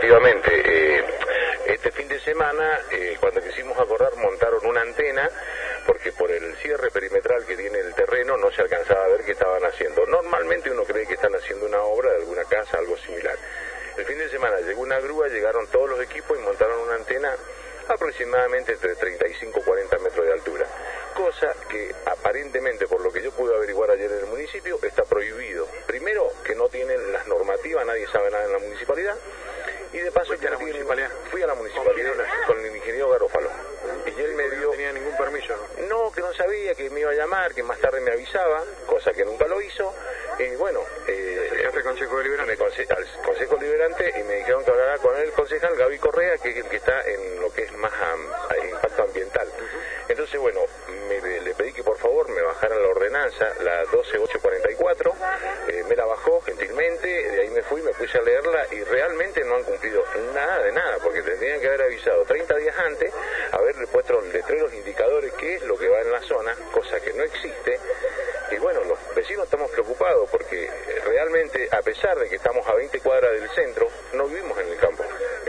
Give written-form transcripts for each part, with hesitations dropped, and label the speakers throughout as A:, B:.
A: efectivamente, este fin de semana, cuando quisimos acordar, montaron una antena, porque por el cierre perimetral que tiene el terreno no se alcanzaba a ver qué estaban haciendo. Normalmente uno cree que están haciendo una obra de alguna casa, algo similar. El fin de semana llegó una grúa, llegaron todos los equipos y montaron una antena aproximadamente entre 35 y 40 metros de altura, cosa que aparentemente, por lo que yo pude averiguar ayer en el municipio, está prohibido. Primero, que no tienen las normativas, nadie sabe nada en la municipalidad, y de paso que fui a la municipalidad con el ingeniero Garófalo, y él me dio...
B: No tenía ningún permiso, ¿no?
A: No, que no sabía, que me iba a llamar, que más tarde me avisaba, cosa que nunca lo hizo, y bueno...
B: al Consejo Deliberante.
A: Al Consejo Deliberante, y me dijeron que hablará con el concejal Gaby Correa, que está en lo que es más impacto ambiental. Entonces, bueno, le pedí que por favor me bajaran la ordenanza, la 12844, me la bajó gentilmente, de ahí me fui, me puse a leerla, y realmente no han cumplido nada de nada, porque tendrían que haber avisado 30 días antes, haberle puesto letreros indicadores qué es lo que va en la zona, cosa que no existe. Y bueno, los vecinos estamos preocupados porque realmente, a pesar de que estamos a 20 cuadras del centro, no vivimos en el campo.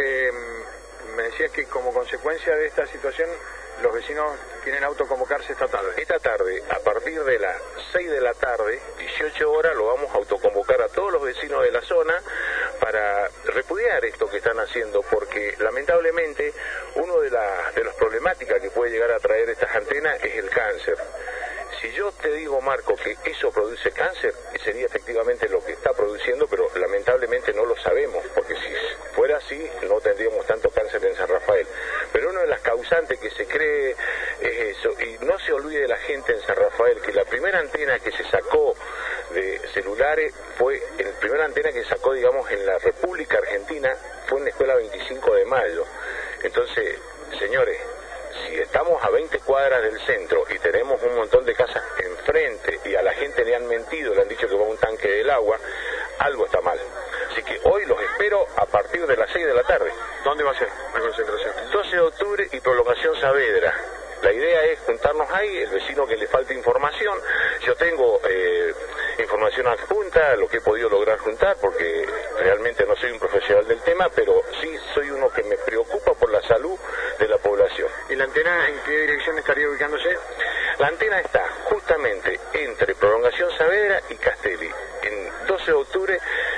B: Me decías que como consecuencia de esta situación, los vecinos quieren autoconvocarse esta tarde.
A: Esta tarde, a partir de las 6 de la tarde, 18 horas, lo vamos a autoconvocar a todos los vecinos de la zona para repudiar esto que están haciendo, porque lamentablemente una de las problemáticas que puede llegar a traer estas antenas es el cáncer. Si yo te digo, Marco, que eso produce cáncer, sería efectivamente lo que está produciendo, pero lamentablemente no lo sabemos, porque si fuera así no tendríamos tanto cáncer en San Rafael. Pero una de las causantes que se cree es eso, y no se olvide la gente en San Rafael, que la primera antena que se sacó de celulares fue, la primera antena que sacó, digamos, en la República Argentina, fue en la Escuela 25 de Mayo. Entonces, señores, si estamos a 20 cuadras del centro y tenemos un montón de casas enfrente y a la gente le han mentido, le han dicho que va un tanque del agua, algo está mal. Así que hoy los espero a partir de las 6 de la tarde.
B: ¿Dónde va a ser la concentración?
A: 12 de octubre y Prolongación Saavedra. La idea es juntarnos ahí, el vecino que le falte información. Yo tengo información adjunta, lo que he podido lograr juntar, porque realmente no soy un profesional del tema, pero sí soy uno que me preocupa por la salud de la población.
B: ¿Y la antena en qué dirección estaría ubicándose?
A: La antena está justamente entre Prolongación Saavedra y Castelli, en 12 de octubre,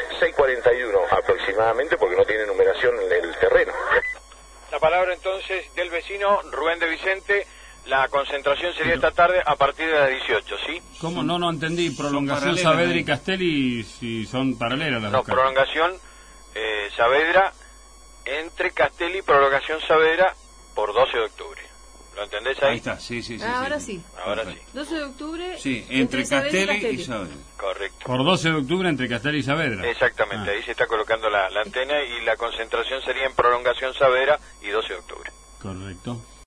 A: 6:41 aproximadamente, porque no tiene numeración en el terreno.
C: La palabra entonces del vecino Rubén de Vicente. La concentración sería esta tarde a partir de las 18, ¿sí?
D: ¿Cómo? No entendí. Prolongación Saavedra y Castelli, si son paralelas las dos.
C: No, prolongación Saavedra, entre Castelli y Prolongación Saavedra por 12 de octubre. ¿Lo entendés ahí?
D: Ahí está, sí.
E: Ahora sí.
C: Ahora sí.
E: 12 de octubre.
D: Sí, entre Castelli y Saavedra.
C: Correcto.
D: Por 12 de octubre entre Castelli y Saavedra.
C: Exactamente, ahí se está colocando la antena y la concentración sería en Prolongación Saavedra y 12 de octubre.
D: Correcto.